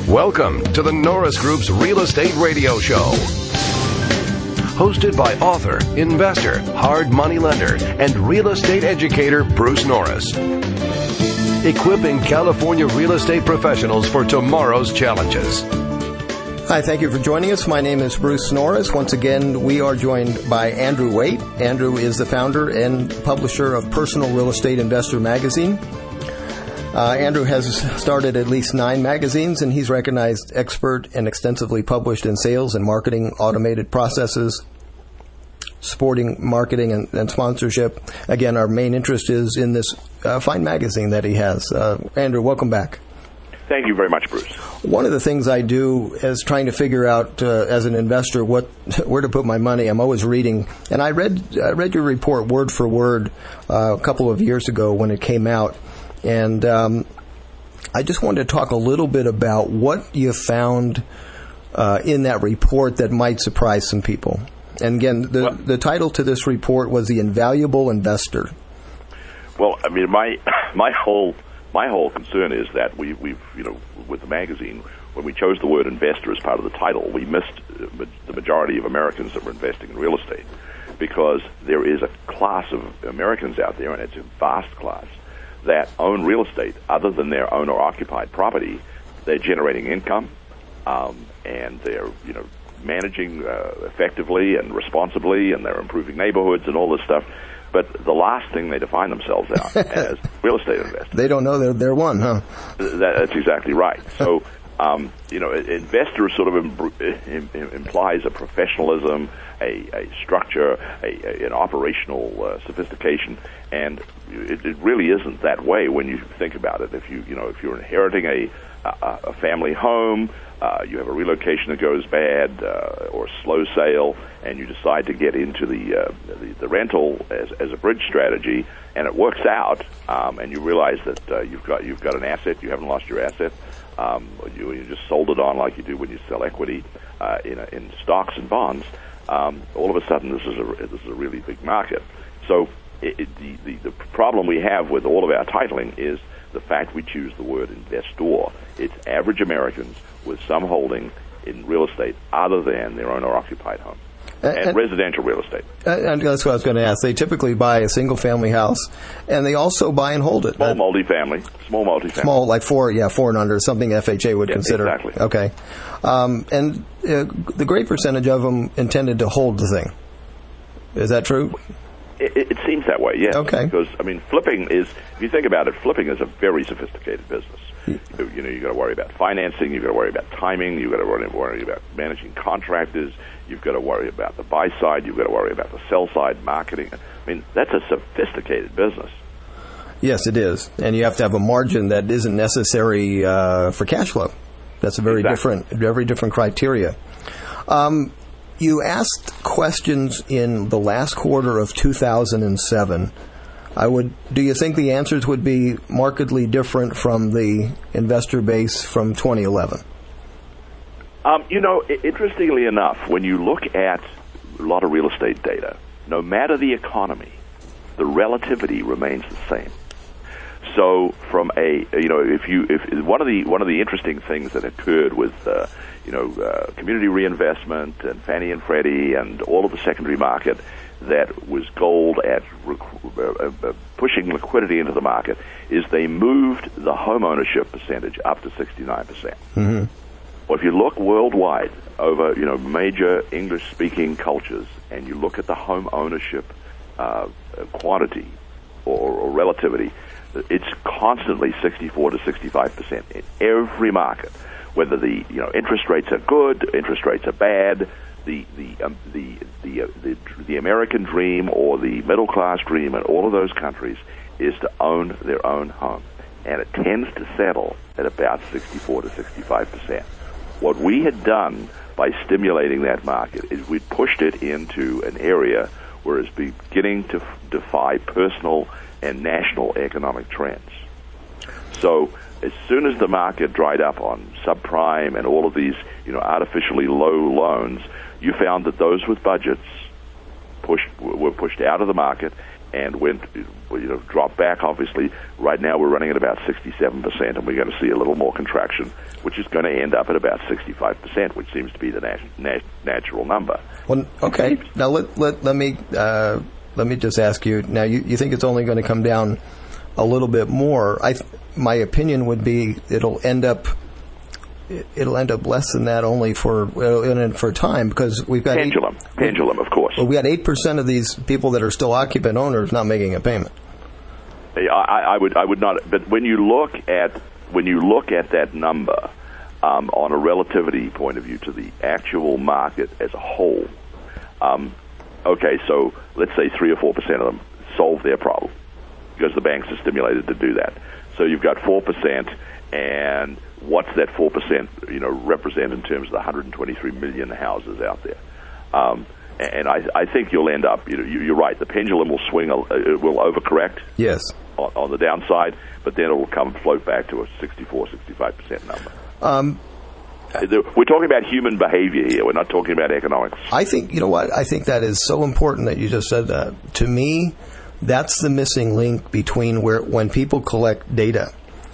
Welcome to the Norris Group's Real Estate Radio Show. Hosted by author, investor, hard money lender, and real estate educator Bruce Norris. Equipping California real estate professionals for tomorrow's challenges. Hi, thank you for joining us. My name is Bruce Norris. Once again, we are joined by Andrew Waite. Andrew is the founder and publisher of Personal Real Estate Investor magazine. Andrew has started at least 9 magazines, and he's recognized expert and extensively published in sales and marketing, automated processes, sporting marketing, and sponsorship. Again, our main interest is in this fine magazine that he has. Andrew, welcome back. Thank you very much, Bruce. One of the things I do is trying to figure out, as an investor, where to put my money. I'm always reading, and I read your report word for word a couple of years ago when it came out. And I just wanted to talk a little bit about what you found in that report that might surprise some people. And again, the title to this report was The Invaluable Investor. Well, I mean, my whole concern is that we've with the magazine, when we chose the word investor as part of the title, we missed the majority of Americans that were investing in real estate, because there is a class of Americans out there, and it's a vast class, that own real estate other than their owner-occupied property. They're generating income, and they're managing effectively and responsibly, and they're improving neighborhoods and all this stuff. But the last thing they define themselves as real estate investors. They don't know they're one, huh? That's exactly right. So, investor sort of implies a professionalism, a structure, an operational sophistication, and it really isn't that way when you think about it. If you're inheriting a family home, you have a relocation that goes bad, or a slow sale, and you decide to get into the rental as a bridge strategy, and it works out, and you realize that you've got an asset, you haven't lost your asset. You just sold it on like you do when you sell equity in stocks and bonds. All of a sudden, this is a really big market. So the problem we have with all of our titling is the fact we choose the word investor. It's average Americans with some holding in real estate other than their owner-occupied home. And residential real estate. And that's what I was going to ask. They typically buy a single-family house, and they also buy and hold it. Small multifamily. Small, like 4 and under, something FHA would consider. Exactly. Okay. And the great percentage of them intended to hold the thing. Is that true? It seems that way, yes. Okay. Because, flipping is, if you think about it, flipping is a very sophisticated business. You've got to worry about financing, you've got to worry about timing, you've got to worry about managing contractors, you've got to worry about the buy side, you've got to worry about the sell side, marketing. That's a sophisticated business. Yes, it is. And you have to have a margin that isn't necessary for cash flow. That's a very different criteria. You asked questions in the last quarter of 2007. Do you think the answers would be markedly different from the investor base from 2011? Interestingly enough, when you look at a lot of real estate data, no matter the economy, the relativity remains the same. So, from if one of the interesting things that occurred with community reinvestment and Fannie and Freddie and all of the secondary market that was gold at pushing liquidity into the market is they moved the home ownership percentage up to 69%. Mm-hmm. Well, if you look worldwide over major English-speaking cultures and you look at the home ownership quantity or relativity, it's constantly 64 to 65% in every market. Whether the interest rates are good, interest rates are bad, the American dream or the middle class dream in all of those countries is to own their own home, and it tends to settle at about 64 to 65%. What we had done by stimulating that market is we pushed it into an area where it's beginning to defy personal and national economic trends. So as soon as the market dried up on subprime and all of these, artificially low loans, you found that those with budgets were pushed out of the market, and went, dropped back. Obviously, right now we're running at about 67%, and we're going to see a little more contraction, which is going to end up at about 65%, which seems to be the natural number. Well, okay. Now let me just ask you. Now you think it's only going to come down a little bit more? My opinion would be it'll end up less than that only for time, because we've got pendulum, of course. Well, we got 8% of these people that are still occupant owners not making a payment. I would not. But when you look at that number on a relativity point of view to the actual market as a whole, okay, so let's say 3 or 4% of them solve their problem because the banks are stimulated to do that. So you've got 4%, and what's that 4%, represent in terms of the 123 million houses out there? And I think you'll end up, you're right, the pendulum will swing, it will overcorrect. Yes. On the downside, but then it will float back to a 64-65% number. We're talking about human behavior here. We're not talking about economics. I think, I think that is so important that you just said that. To me, that's the missing link between when people collect data.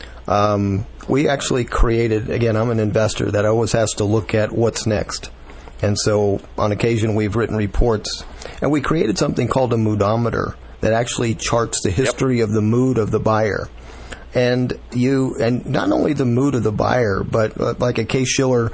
We actually created, again, I'm an investor that always has to look at what's next. And so on occasion we've written reports, and we created something called a moodometer that actually charts the history of the mood of the buyer. And not only the mood of the buyer, but like a Case Shiller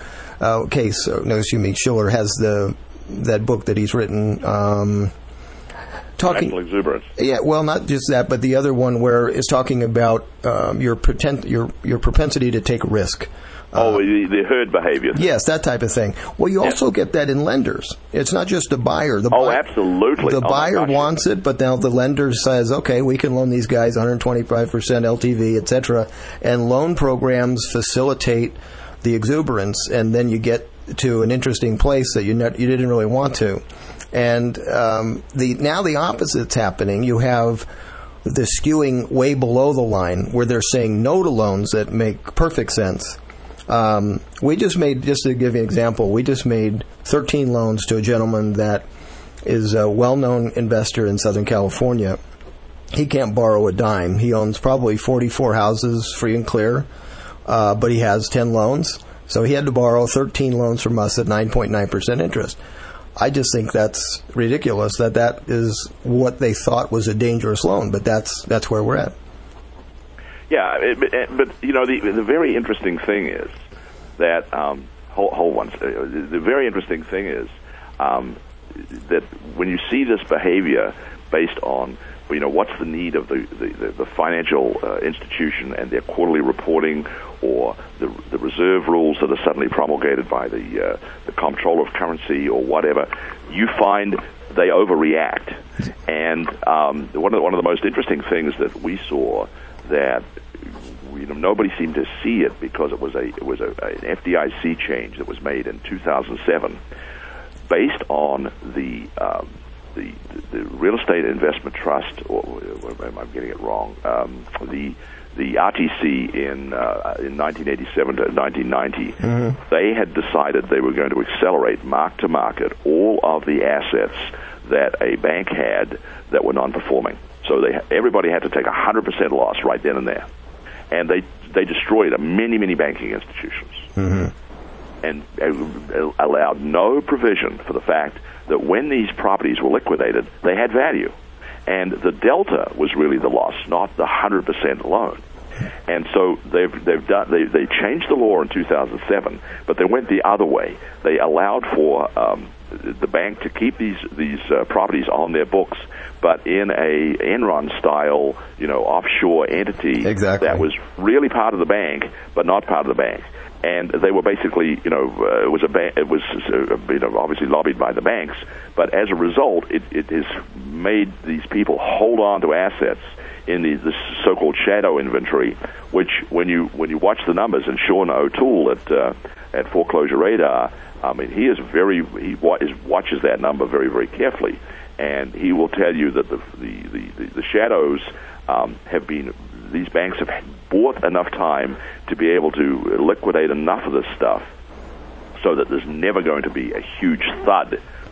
Shiller has that book that he's written, Financial Exuberance. Yeah, well, not just that, but the other one where it's talking about your propensity to take risk. The herd behavior. Yes, that type of thing. Well, you also get that in lenders. It's not just the buyer. Absolutely. The buyer wants it, but now the lender says, okay, we can loan these guys 125% LTV, etc. And loan programs facilitate the exuberance, and then you get to an interesting place that you didn't really want to. And now the opposite's happening. You have the skewing way below the line where they're saying no to loans that make perfect sense. Just to give you an example, we just made 13 loans to a gentleman that is a well-known investor in Southern California. He can't borrow a dime. He owns probably 44 houses free and clear, but he has 10 loans. So he had to borrow 13 loans from us at 9.9% interest. I just think that's ridiculous that is what they thought was a dangerous loan, but that's where we're at. Yeah, but the very interesting thing is that hold on. The very interesting thing is that when you see this behavior based on what's the need of the financial institution and their quarterly reporting, or the reserve rules that are suddenly promulgated by the comptroller of currency or whatever, you find they overreact. And one of the most interesting things that we saw that nobody seemed to see it because it was an FDIC change that was made in 2007 based on the Real Estate Investment Trust, or am I getting it wrong? The RTC in 1987 to 1990, they had decided they were going to accelerate mark to market all of the assets that a bank had that were non-performing. So everybody had to take 100% loss right then and there, and they destroyed many banking institutions, and allowed no provision for the fact that when these properties were liquidated, they had value. And the delta was really the loss, not the 100% loan. And so they changed the law in 2007, but they went the other way. They allowed for the bank to keep these properties on their books, but in a Enron style, offshore entity that was really part of the bank, but not part of the bank. And they were basically, it was obviously lobbied by the banks, but as a result, it has made these people hold on to assets in this so-called shadow inventory, which when you watch the numbers, and Sean O'Toole at Foreclosure Radar, I mean, he watches that number very, very carefully, and he will tell you that the shadows have been. These banks have bought enough time to be able to liquidate enough of this stuff so that there's never going to be a huge thud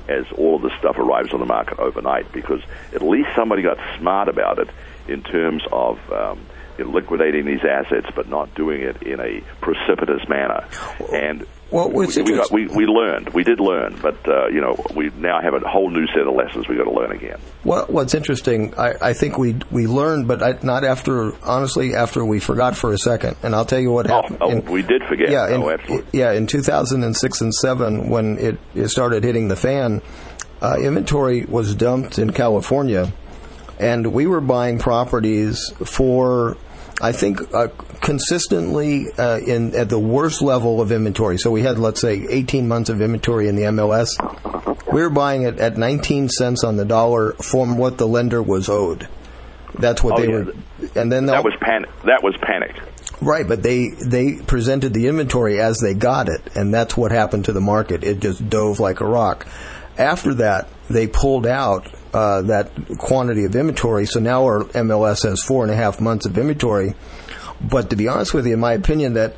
as all of this stuff arrives on the market overnight, because at least somebody got smart about it in terms of liquidating these assets, but not doing it in a precipitous manner. And we learned. We did learn, but we now have a whole new set of lessons we've got to learn again. What's interesting, I think we learned, but not after we forgot for a second. And I'll tell you what happened. We did forget. Yeah, absolutely. In 2006 and 2007, when it started hitting the fan, inventory was dumped in California, and we were buying properties for, I think, consistently at the worst level of inventory. So we had, let's say, 18 months of inventory in the MLS. We were buying it at 19 cents on the dollar from what the lender was owed. That's what were. And then that was panic. Right, but they presented the inventory as they got it, and that's what happened to the market. It just dove like a rock. After that, they pulled out that quantity of inventory, so now our MLS has 4.5 months of inventory. But to be honest with you, in my opinion, that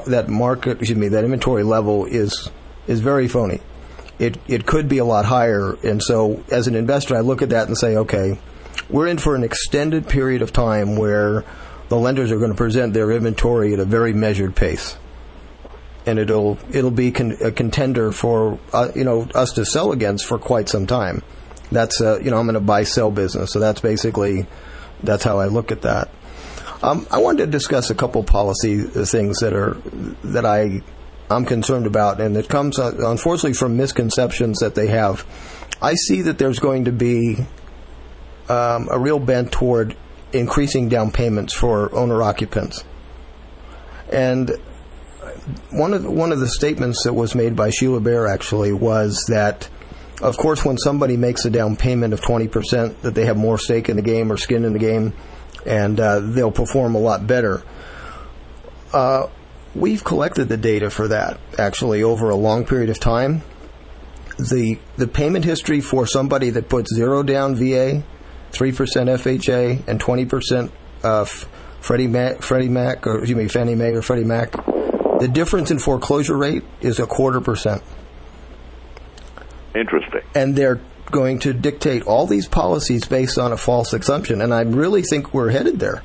inventory level is very phony. It could be a lot higher, and so as an investor, I look at that and say, okay, we're in for an extended period of time where the lenders are going to present their inventory at a very measured pace, and it'll be a contender for us to sell against for quite some time. That's I'm in a buy-sell business, so that's how I look at that. I wanted to discuss a couple policy things that I'm concerned about, and it comes unfortunately from misconceptions that they have. I see that there's going to be a real bent toward increasing down payments for owner occupants, and one of the statements that was made by Sheila Bair actually was that, of course, when somebody makes a down payment of 20%, that they have more stake in the game or skin in the game, and they'll perform a lot better. We've collected the data for that, actually, over a long period of time. The payment history for somebody that puts 0 down VA, 3% FHA, and 20% Fannie Mae or Freddie Mac, the difference in foreclosure rate is 0.25%. Interesting. And they're going to dictate all these policies based on a false assumption, and I really think we're headed there.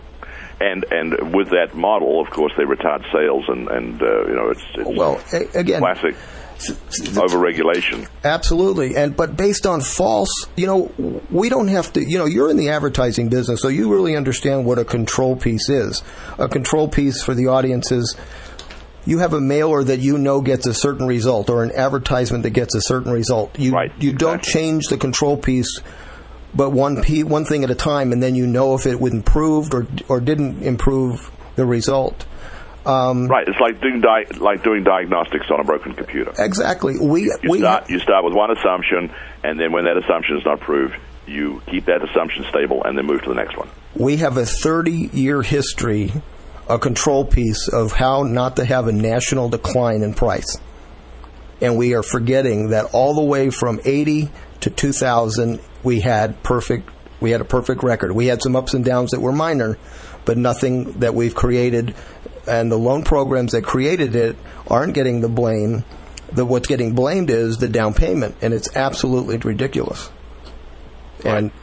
And with that model, of course, they retard sales, and it's again, classic overregulation. Absolutely, but based on false, we don't have to. You're in the advertising business, so you really understand what a control piece is. A control piece for the audience is, you have a mailer that gets a certain result, or an advertisement that gets a certain result. You don't change the control piece, but one thing at a time, and then if it would improved or didn't improve the result. Right, it's like doing diagnostics on a broken computer. Exactly. You start with one assumption, and then when that assumption is not proved, you keep that assumption stable and then move to the next one. We have a 30-year history, a control piece of how not to have a national decline in price. And we are forgetting that all the way from 80 to 2000, we had a perfect record. We had some ups and downs that were minor, but nothing that we've created. And the loan programs that created it aren't getting the blame. What's getting blamed is the down payment, and it's absolutely ridiculous. And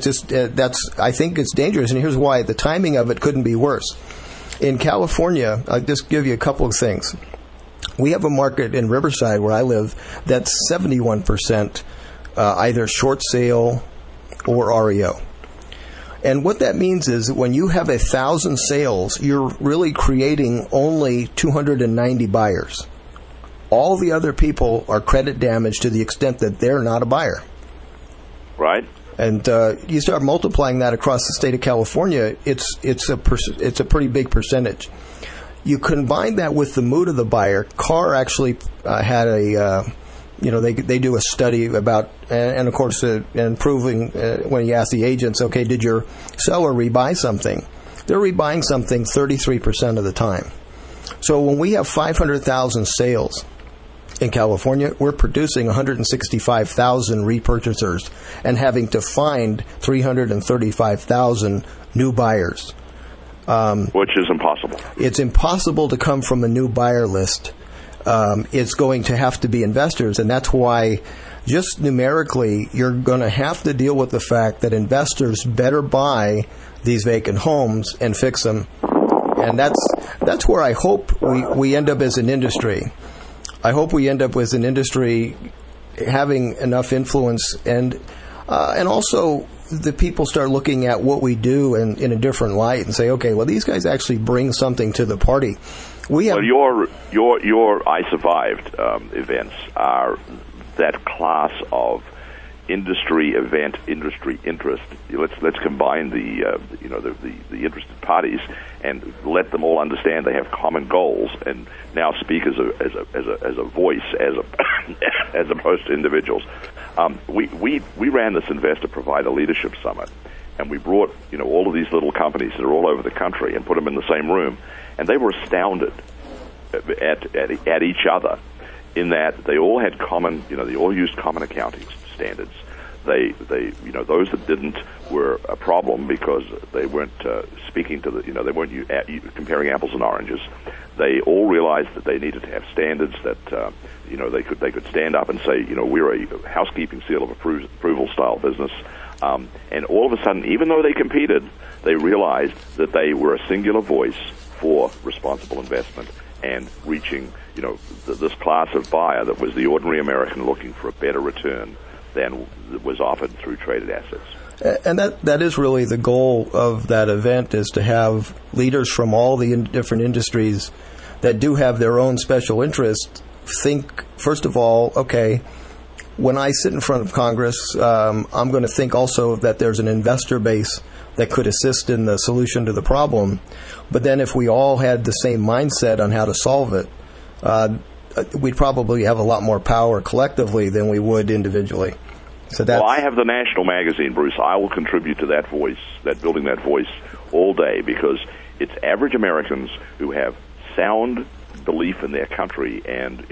I think it's dangerous. And here's why: the timing of it couldn't be worse. In California, I'll just give you a couple of things. We have a market in Riverside where I live that's 71% either short sale or REO. And what that means is when you have 1,000 sales, you're really creating only 290 buyers. All the other people are credit damaged to the extent that they're not a buyer. Right. And you start multiplying that across the state of California, it's a pretty big percentage. You combine that with the mood of the buyer. Carr actually had they do a study about, and of course, improving when you ask the agents, okay, did your seller rebuy something? They're rebuying something 33% of the time. So when we have 500,000 sales in California, we're producing 165,000 repurchasers and having to find 335,000 new buyers. Which is impossible. It's impossible to come from a new buyer list. It's going to have to be investors, and that's why just numerically, you're going to have to deal with the fact that investors better buy these vacant homes and fix them. And that's where I hope we end up as an industry. I hope we end up with an industry having enough influence, and also the people start looking at what we do in a different light and say, okay, well, these guys actually bring something to the party. Well, your I Survived events are that class of industry event, industry interest. Let's combine the interested parties and let them all understand they have common goals, and now speak as a voice, as opposed to individuals. We ran this Investor Provider Leadership Summit, and we brought all of these little companies that are all over the country and put them in the same room, and they were astounded at each other, in that they all had common, they all used common accounting standards. They those that didn't were a problem because they weren't speaking to they weren't comparing apples and oranges. They all realized that they needed to have standards that they could stand up and say, we're a housekeeping seal of approval style business. And all of a sudden, even though they competed, they realized that they were a singular voice for responsible investment and reaching this class of buyer that was the ordinary American looking for a better return than was offered through traded assets. And that is really the goal of that event, is to have leaders from all the different industries that do have their own special interests think, first of all, okay, when I sit in front of Congress, I'm going to think also that there's an investor base that could assist in the solution to the problem. But then if we all had the same mindset on how to solve it, we'd probably have a lot more power collectively than we would individually. So well, I have the national magazine, Bruce. I will contribute to that voice, building that voice all day, because it's average Americans who have sound belief in their country and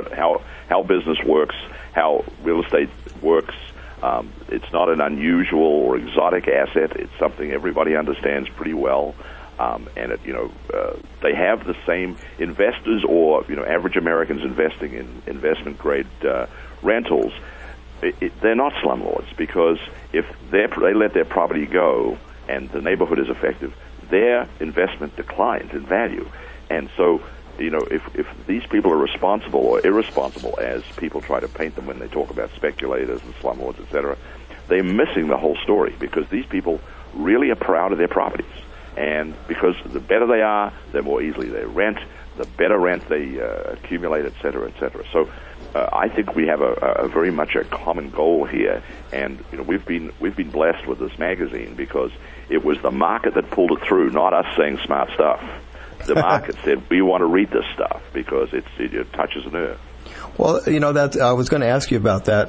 how business works, how real estate works. It's not an unusual or exotic asset. It's something everybody understands pretty well. And they have the same investors, or average Americans investing in investment grade rentals. They're not slumlords, because if they let their property go and the neighborhood is effective, their investment declines in value. And so, if these people are responsible or irresponsible, as people try to paint them when they talk about speculators and slumlords, etc., they're missing the whole story, because these people really are proud of their properties. And because the better they are, the more easily they rent, the better rent they accumulate, et cetera, et cetera. So I think we have a very much a common goal here, and we've been blessed with this magazine because it was the market that pulled it through, not us saying smart stuff. The market said, we want to read this stuff because it touches a nerve. Well, that I was going to ask you about that.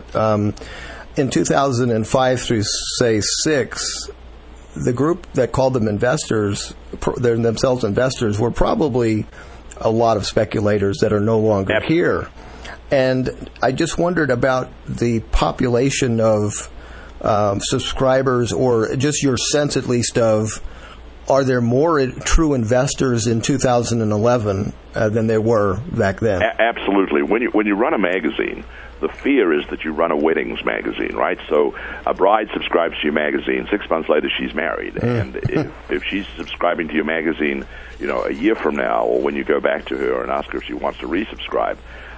In 2005 through, say, 6, the group that called them investors, themselves investors, were probably a lot of speculators that are no longer here. And I just wondered about the population of subscribers, or just your sense at least of, are there more true investors in 2011 than there were back then? Absolutely. When you run a magazine, the fear is that you run a weddings magazine, right? So a bride subscribes to your magazine. 6 months later, she's married. And if she's subscribing to your magazine, a year from now, or when you go back to her and ask her if she wants to resubscribe,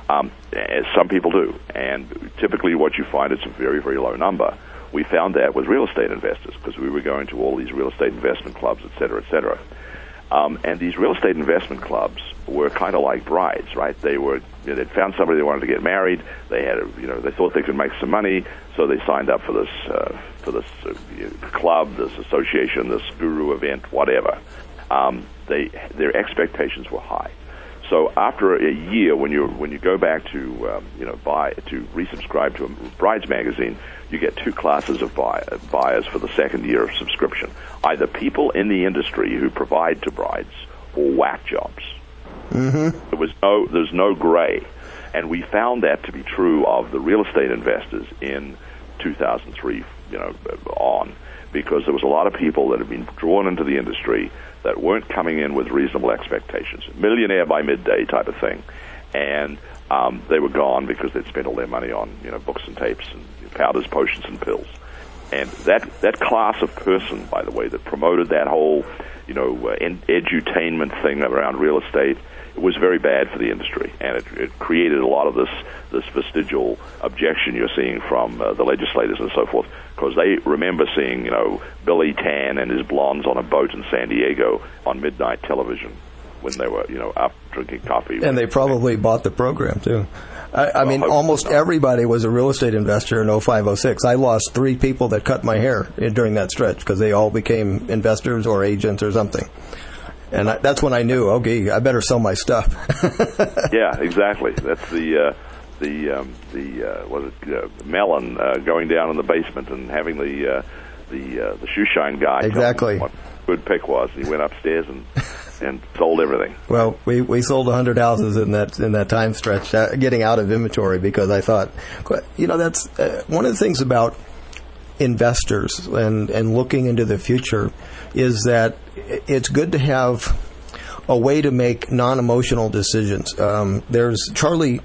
as some people do. And typically what you find is a very, very low number. We found that with real estate investors, because we were going to all these real estate investment clubs, et cetera, et cetera. And these real estate investment clubs were kind of like brides, right? They'd found somebody they wanted to get married. They had, they thought they could make some money, so they signed up for this club, this association, this guru event, whatever. Their expectations were high. So after a year, when you go back to resubscribe to a brides magazine, you get two classes of buyers for the second year of subscription: either people in the industry who provide to brides, or whack jobs. Mm-hmm. There's no gray, and we found that to be true of the real estate investors in 2003, on, because there was a lot of people that had been drawn into the industry that weren't coming in with reasonable expectations, millionaire by midday type of thing. and they were gone because they'd spent all their money on books and tapes and powders, potions, and pills. And that class of person, by the way, that promoted that whole edutainment thing around real estate, it was very bad for the industry, and it created a lot of this vestigial objection you're seeing from the legislators and so forth, because they remember seeing Billy Tan and his blondes on a boat in San Diego on midnight television when they were up drinking coffee. And they probably bought the program too. I mean, almost everybody was a real estate investor in 05-06. I lost 3 people that cut my hair during that stretch because they all became investors or agents or something. And that's when I knew, okay, I better sell my stuff. Yeah, exactly. That's Mellon going down in the basement and having the shoe shine guy exactly tell him what good pick was. He went upstairs and sold everything. Well, we sold 100 houses in that time stretch, getting out of inventory, because I thought, that's one of the things about investors and looking into the future is that it's good to have a way to make non-emotional decisions. There's Charlie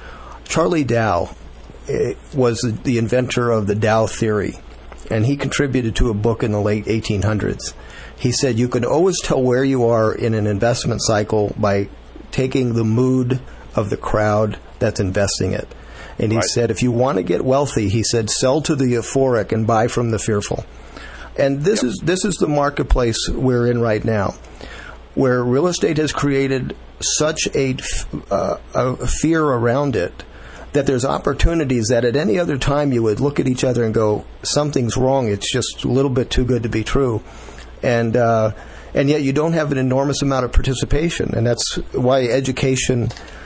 Dow was the inventor of the Dow theory, and he contributed to a book in the late 1800s. He said you can always tell where you are in an investment cycle by taking the mood of the crowd that's investing it. And he said, if you want to get wealthy, he said, sell to the euphoric and buy from the fearful. And this is the marketplace we're in right now, where real estate has created such a fear around it that there's opportunities that at any other time you would look at each other and go, something's wrong. It's just a little bit too good to be true. And yet you don't have an enormous amount of participation. And that's why education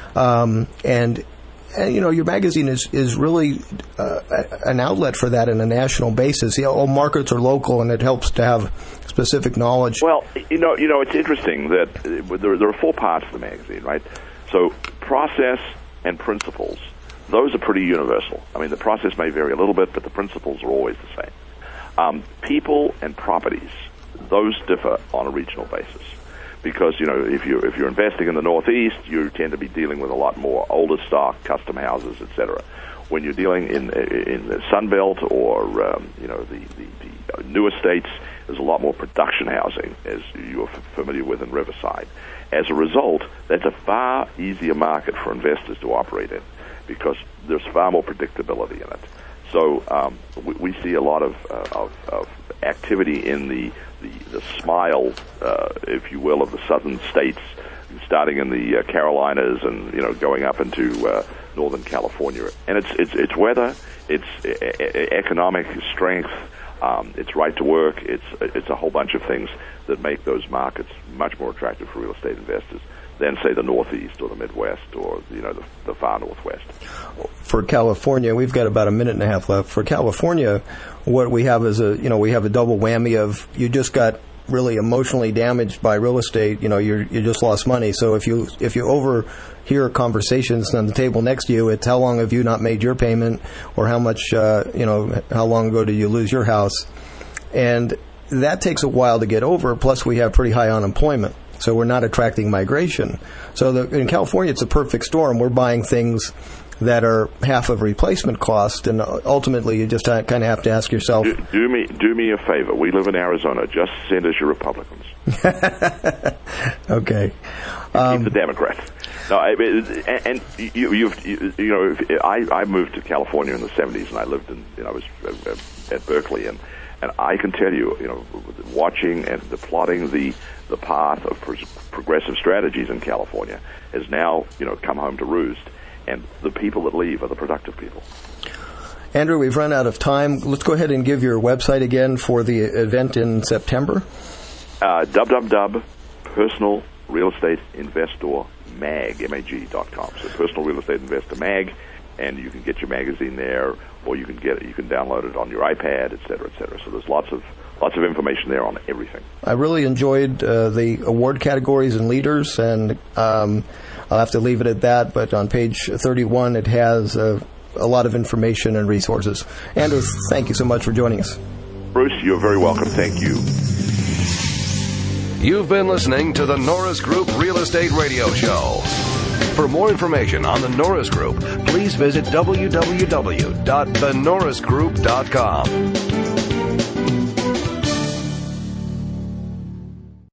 and your magazine is really an outlet for that on a national basis. All markets are local, and it helps to have specific knowledge. Well, it's interesting that there are 4 parts to the magazine, right? So process and principles, those are pretty universal. I mean, the process may vary a little bit, but the principles are always the same. People and properties, those differ on a regional basis. Because, if you're investing in the Northeast, you tend to be dealing with a lot more older stock, custom houses, etc. When you're dealing in the Sun Belt or the newer states, there's a lot more production housing, as you're familiar with in Riverside. As a result, that's a far easier market for investors to operate in because there's far more predictability in it. So we see a lot of activity in the smile, if you will, of the southern states, starting in the Carolinas and going up into Northern California. And it's weather, it's economic strength, it's right to work, it's a whole bunch of things that make those markets much more attractive for real estate investors than, say, the Northeast or the Midwest or the far Northwest. For California, we've got about a minute and a half left. For California, what we have is we have a double whammy of you just got really emotionally damaged by real estate. You just lost money. So if you overhear conversations on the table next to you, it's how long have you not made your payment, or how much how long ago did you lose your house, and that takes a while to get over. Plus, we have pretty high unemployment. So we're not attracting migration. So in California, it's a perfect storm. We're buying things that are half of replacement cost, and ultimately you just kind of have to ask yourself... Do me a favor. We live in Arizona. Just send us your Republicans. Okay. Keep the Democrats. No, I moved to California in the 70s, and I lived I was at Berkeley, and I can tell you, watching and plotting the path of progressive strategies in California has now, come home to roost, and the people that leave are the productive people. Andrew, we've run out of time. Let's go ahead and give your website again for the event in September. www.personalrealestateinvestormag.com. So Personal Real Estate Investor Mag, and you can get your magazine there, or you can download it on your iPad, et cetera, et cetera. So there's lots of information there on everything. I really enjoyed the award categories and leaders, and I'll have to leave it at that. But on page 31, it has a lot of information and resources. Andrew, thank you so much for joining us. Bruce, you're very welcome. Thank you. You've been listening to the Norris Group Real Estate Radio Show. For more information on the Norris Group, please visit www.thenorrisgroup.com.